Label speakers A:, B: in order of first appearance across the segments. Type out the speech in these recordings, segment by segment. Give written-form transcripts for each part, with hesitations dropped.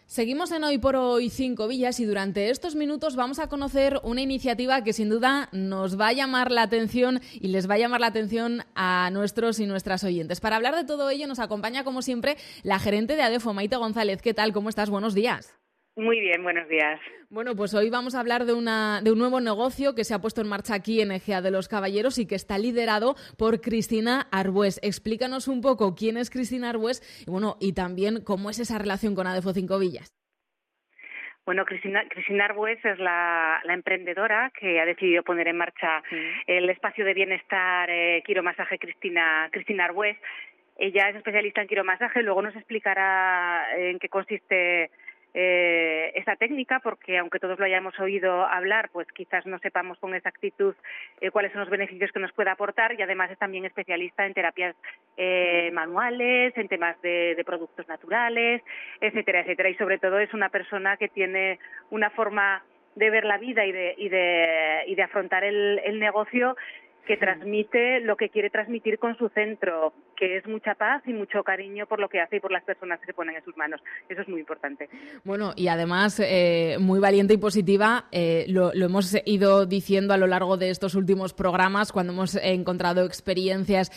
A: Seguimos en Hoy por Hoy 5 Villas y durante estos minutos vamos a conocer una iniciativa que sin duda nos va a llamar la atención y les va a llamar la atención a nuestros y nuestras oyentes. Para hablar de todo ello nos acompaña, como siempre, la gerente de ADEFO, Maite González. ¿Qué tal? ¿Cómo estás? Buenos días.
B: Muy bien, buenos días.
A: Bueno, pues hoy vamos a hablar de un nuevo negocio que se ha puesto en marcha aquí en Ejea de los Caballeros y que está liderado por Cristina Arbués. Explícanos un poco quién es Cristina Arbués y también cómo es esa relación con ADEFO 5 Villas.
B: Bueno, Cristina Arbués es la emprendedora que ha decidido poner en marcha el espacio de bienestar quiromasaje Cristina Arbués. Ella es especialista en quiromasaje, luego nos explicará en qué consiste esta técnica, porque aunque todos lo hayamos oído hablar, pues quizás no sepamos con exactitud cuáles son los beneficios que nos puede aportar, y además es también especialista en terapias manuales, en temas de productos naturales, etcétera, etcétera, y sobre todo es una persona que tiene una forma de ver la vida y de afrontar el negocio que transmite lo que quiere transmitir con su centro, que es mucha paz y mucho cariño por lo que hace y por las personas que se ponen en sus manos. Eso es muy importante.
A: Bueno, y además muy valiente y positiva, lo hemos ido diciendo a lo largo de estos últimos programas cuando hemos encontrado experiencias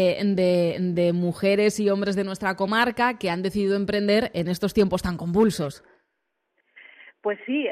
A: de mujeres y hombres de nuestra comarca que han decidido emprender en estos tiempos tan convulsos.
B: Pues sí,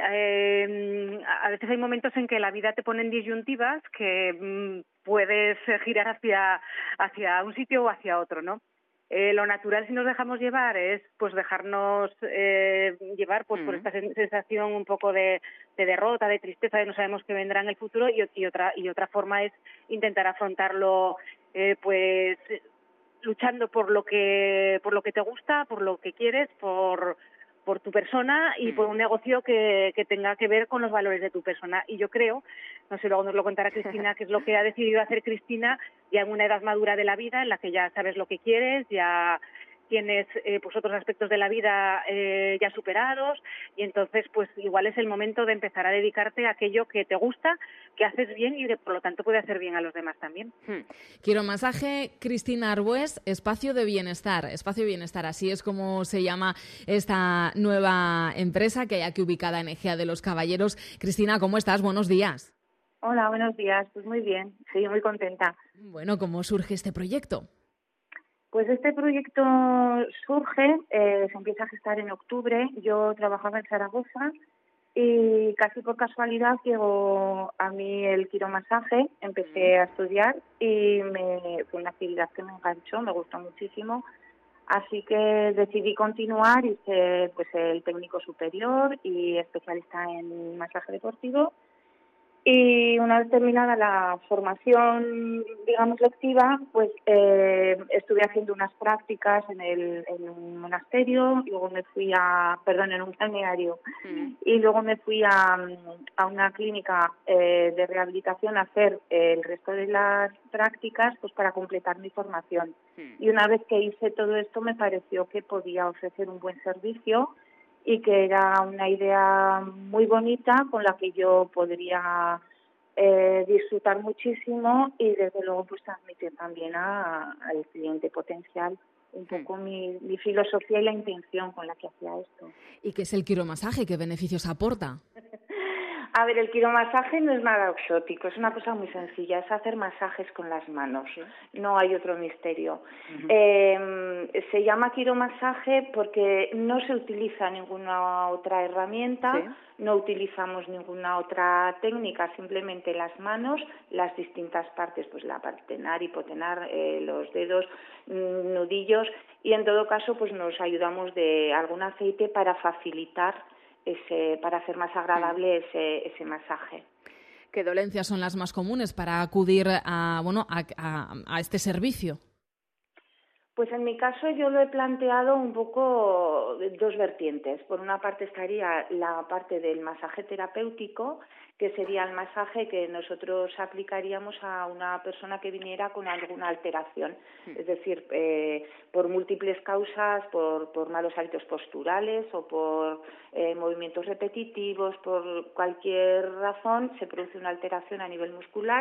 B: a veces hay momentos en que la vida te pone en disyuntivas que puedes girar hacia un sitio o hacia otro, ¿no? Lo natural, si nos dejamos llevar, es pues dejarnos llevar pues por esta sensación un poco de derrota, de tristeza, de no sabemos qué vendrá en el futuro, y otra forma es intentar afrontarlo pues luchando por lo que te gusta, por lo que quieres, por tu persona y por un negocio que tenga que ver con los valores de tu persona. Y yo creo, no sé, luego nos lo contará Cristina, que es lo que ha decidido hacer Cristina ya en una edad madura de la vida, en la que ya sabes lo que quieres, ya tienes pues otros aspectos de la vida ya superados, y entonces pues igual es el momento de empezar a dedicarte a aquello que te gusta, que haces bien y que por lo tanto puede hacer bien a los demás también.
A: Quiromasaje Cristina Arbués, espacio de bienestar, así es como se llama esta nueva empresa que hay aquí ubicada en Ejea de los Caballeros. Cristina, ¿cómo estás? Buenos días.
C: Hola, buenos días. Pues muy bien, sí, muy contenta.
A: Bueno, ¿cómo surge este proyecto?
C: Pues este proyecto surge, se empieza a gestar en octubre. Yo trabajaba en Zaragoza y casi por casualidad llegó a mí el quiromasaje. Empecé a estudiar y fue una actividad que me enganchó, me gustó muchísimo. Así que decidí continuar, hice pues el técnico superior y especialista en masaje deportivo. Y una vez terminada la formación, digamos, lectiva, pues estuve haciendo unas prácticas en un monasterio, luego me fui en un balneario, y luego me fui a una clínica de rehabilitación a hacer el resto de las prácticas, pues para completar mi formación. Y una vez que hice todo esto, me pareció que podía ofrecer un buen servicio y que era una idea muy bonita con la que yo podría disfrutar muchísimo y desde luego pues transmitir también al cliente potencial un poco mi filosofía y la intención con la que hacía esto.
A: ¿Y qué es el quiromasaje? ¿Qué beneficios aporta?
C: A ver, el quiromasaje no es nada exótico, es una cosa muy sencilla, es hacer masajes con las manos, no hay otro misterio. Se llama quiromasaje porque no se utiliza ninguna otra herramienta, no utilizamos ninguna otra técnica, simplemente las manos, las distintas partes, pues la parte tenar, hipotenar, los dedos, nudillos, y en todo caso pues nos ayudamos de algún aceite para facilitar para hacer más agradable ese masaje.
A: ¿Qué dolencias son las más comunes para acudir a este servicio?
C: Pues en mi caso yo lo he planteado un poco dos vertientes. Por una parte estaría la parte del masaje terapéutico, que sería el masaje que nosotros aplicaríamos a una persona que viniera con alguna alteración, es decir, por múltiples causas, por malos hábitos posturales o por movimientos repetitivos, por cualquier razón se produce una alteración a nivel muscular.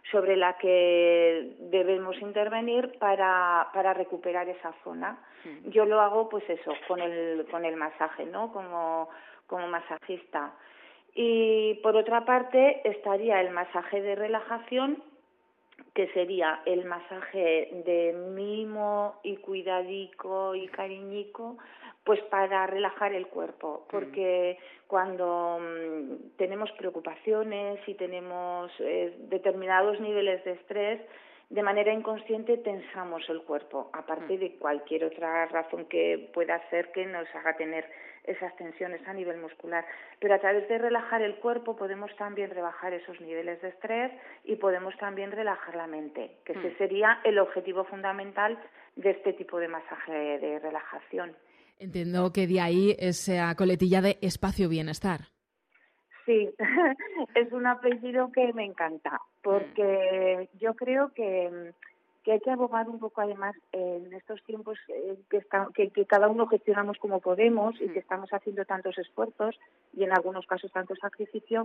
C: sobre la que debemos intervenir para recuperar esa zona. Yo lo hago, pues eso, con el masaje, ¿no? Como masajista. Y por otra parte estaría el masaje de relajación, que sería el masaje de mimo y cuidadico y cariñico, pues para relajar el cuerpo, porque cuando tenemos preocupaciones y tenemos determinados niveles de estrés, de manera inconsciente tensamos el cuerpo, aparte de cualquier otra razón que pueda ser que nos haga tener esas tensiones a nivel muscular. Pero a través de relajar el cuerpo podemos también rebajar esos niveles de estrés y podemos también relajar la mente, que ese sería el objetivo fundamental de este tipo de masaje de relajación.
A: Entiendo que de ahí esa coletilla de espacio bienestar.
C: Sí, es un apellido que me encanta, porque yo creo que hay que abogar un poco, además, en estos tiempos que cada uno gestionamos como podemos y que estamos haciendo tantos esfuerzos y en algunos casos tanto sacrificio,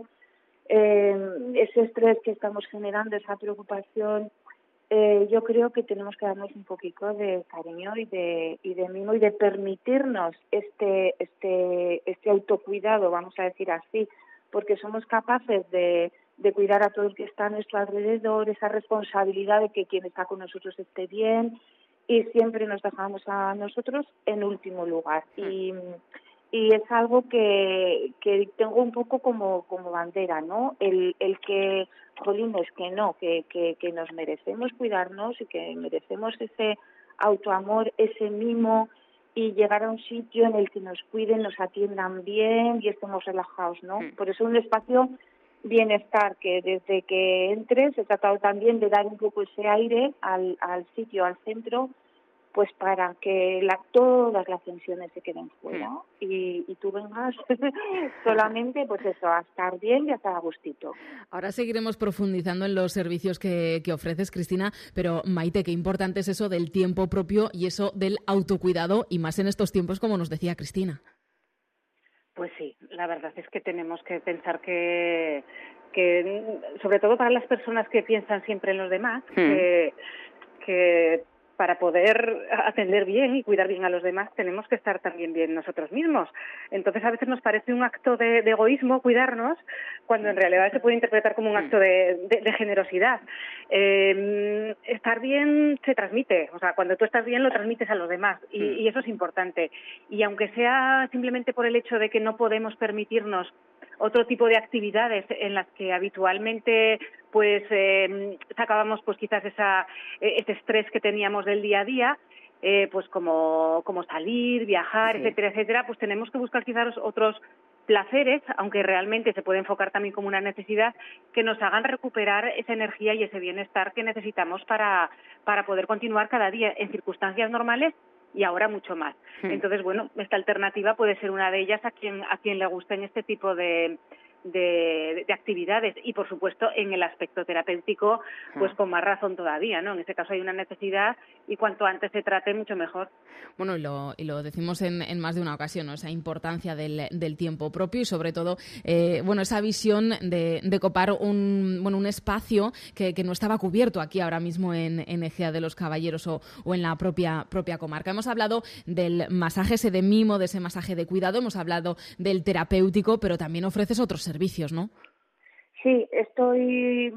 C: ese estrés que estamos generando, esa preocupación, yo creo que tenemos que darnos un poquito de cariño y de mimo y de permitirnos este autocuidado, vamos a decir así, porque somos capaces de cuidar a todo el que está a nuestro alrededor, esa responsabilidad de que quien está con nosotros esté bien, y siempre nos dejamos a nosotros en último lugar. Y es algo que tengo un poco como bandera, ¿no? El que, jolines, que no, que nos merecemos cuidarnos y que merecemos ese autoamor, ese mimo, y llegar a un sitio en el que nos cuiden, nos atiendan bien y estemos relajados, ¿no? Por eso un espacio bienestar, que desde que entres he tratado también de dar un poco ese aire al sitio, al centro, pues para que todas las tensiones se queden fuera y tú vengas solamente, pues eso, a estar bien y a estar a gustito.
A: Ahora seguiremos profundizando en los servicios que ofreces, Cristina, pero Maite, qué importante es eso del tiempo propio y eso del autocuidado, y más en estos tiempos, como nos decía Cristina.
B: Pues sí, la verdad es que tenemos que pensar que sobre todo para las personas que piensan siempre en los demás, que para poder atender bien y cuidar bien a los demás tenemos que estar también bien nosotros mismos. Entonces a veces nos parece un acto de egoísmo cuidarnos, cuando en realidad se puede interpretar como un acto de generosidad. Estar bien se transmite, o sea, cuando tú estás bien lo transmites a los demás y eso es importante. Y aunque sea simplemente por el hecho de que no podemos permitirnos otro tipo de actividades en las que habitualmente pues sacábamos pues quizás ese estrés que teníamos del día a día, pues como salir, viajar, etcétera, etcétera, pues tenemos que buscar quizás otros placeres, aunque realmente se puede enfocar también como una necesidad, que nos hagan recuperar esa energía y ese bienestar que necesitamos para poder continuar cada día en circunstancias normales y ahora mucho más. Entonces, bueno, esta alternativa puede ser una de ellas a quien le gusten este tipo de actividades y, por supuesto, en el aspecto terapéutico, pues con más razón todavía, ¿no? En este caso hay una necesidad y cuanto antes se trate, mucho mejor.
A: Bueno, y lo decimos en más de una ocasión, ¿no? Esa importancia del tiempo propio y, sobre todo, esa visión de copar un espacio que no estaba cubierto aquí ahora mismo en Ejea de los Caballeros o en la propia comarca. Hemos hablado del masaje ese de mimo, de ese masaje de cuidado, hemos hablado del terapéutico, pero también ofreces otros servicios, ¿no?
C: Sí, estoy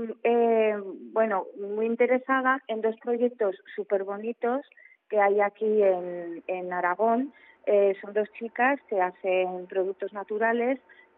C: muy interesada en dos proyectos súper bonitos que hay aquí en Aragón. Son dos chicas que hacen productos naturales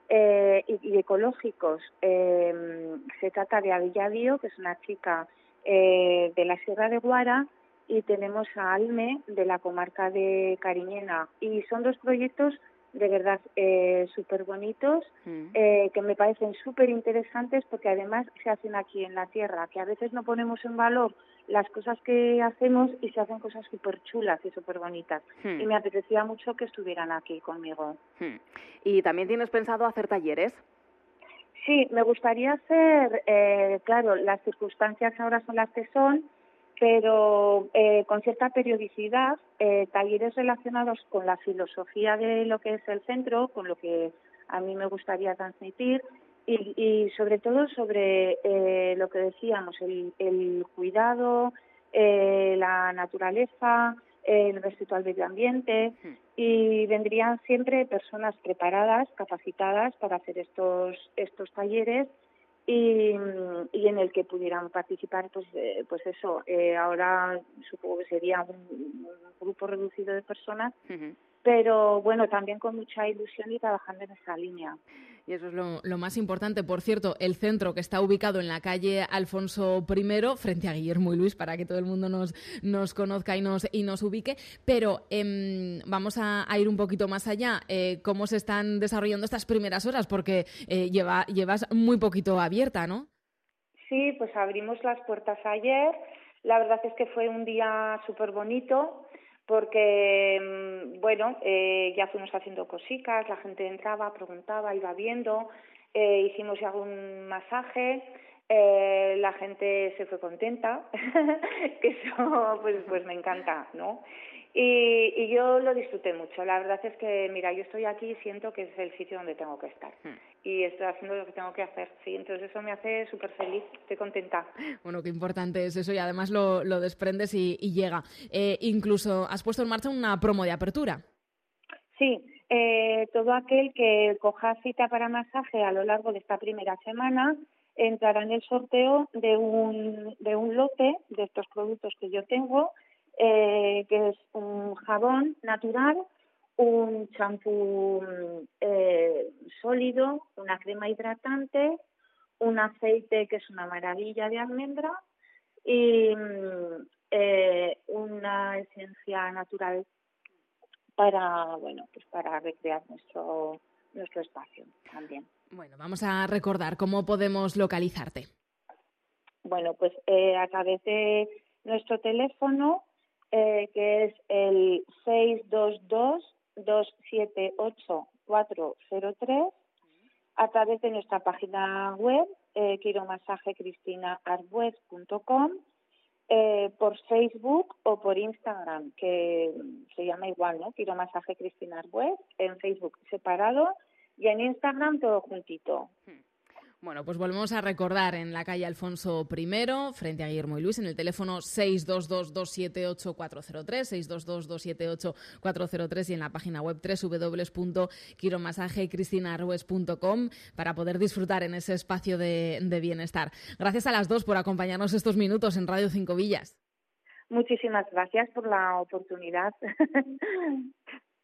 C: y ecológicos. Se trata de Avilladio, que es una chica de la Sierra de Guara, y tenemos a Alme, de la comarca de Cariñena. Y son dos proyectos de verdad súper bonitos, que me parecen súper interesantes, porque además se hacen aquí en la tierra, que a veces no ponemos en valor las cosas que hacemos y se hacen cosas súper chulas y súper bonitas. Y me apetecía mucho que estuvieran aquí conmigo.
A: ¿Y también tienes pensado hacer talleres?
C: Sí, me gustaría hacer, claro, las circunstancias ahora son las que son, pero con cierta periodicidad, talleres relacionados con la filosofía de lo que es el centro, con lo que a mí me gustaría transmitir, y sobre todo sobre lo que decíamos, el cuidado, la naturaleza, el respeto al medio ambiente, y vendrían siempre personas preparadas, capacitadas para hacer estos talleres y en el que pudieran participar, pues eso, ahora supongo que sería un grupo reducido de personas, pero bueno, también con mucha ilusión y trabajando en esa línea.
A: Y eso es lo más importante. Por cierto, el centro, que está ubicado en la calle Alfonso I, frente a Guillermo y Luis, para que todo el mundo nos conozca y nos ubique. Pero vamos a ir un poquito más allá. ¿Cómo se están desarrollando estas primeras horas? Porque llevas muy poquito abierta, ¿no?
C: Sí, pues abrimos las puertas ayer. La verdad es que fue un día súper bonito, porque, ya fuimos haciendo cositas, la gente entraba, preguntaba, iba viendo, hicimos ya un masaje, la gente se fue contenta, que eso pues me encanta, ¿no? Y yo lo disfruté mucho. La verdad es que, mira, yo estoy aquí y siento que es el sitio donde tengo que estar. Y estoy haciendo lo que tengo que hacer, sí. Entonces eso me hace súper feliz, estoy contenta.
A: Bueno, qué importante es eso y además lo desprendes y llega. Incluso has puesto en marcha una promo de apertura.
C: Sí, todo aquel que coja cita para masaje a lo largo de esta primera semana entrará en el sorteo de un lote de estos productos que yo tengo, que es un jabón natural, un champú sólido, una crema hidratante, un aceite que es una maravilla de almendra y una esencia natural para recrear nuestro espacio también.
A: Bueno, vamos a recordar cómo podemos localizarte.
C: Bueno, pues a través de nuestro teléfono, que es el 622-278-403, a través de nuestra página web, quiromasajecristinarbuez.com, por Facebook o por Instagram, que se llama igual, ¿no? Quiromasaje Cristina Arbuez, en Facebook separado y en Instagram todo juntito.
A: Bueno, pues volvemos a recordar en la calle Alfonso I, frente a Guillermo y Luis, en el teléfono 622-278-403, 622-278-403 y en la página web www.quiromasajecristinarbuez.com para poder disfrutar en ese espacio de bienestar. Gracias a las dos por acompañarnos estos minutos en Radio 5 Villas.
C: Muchísimas gracias por la oportunidad.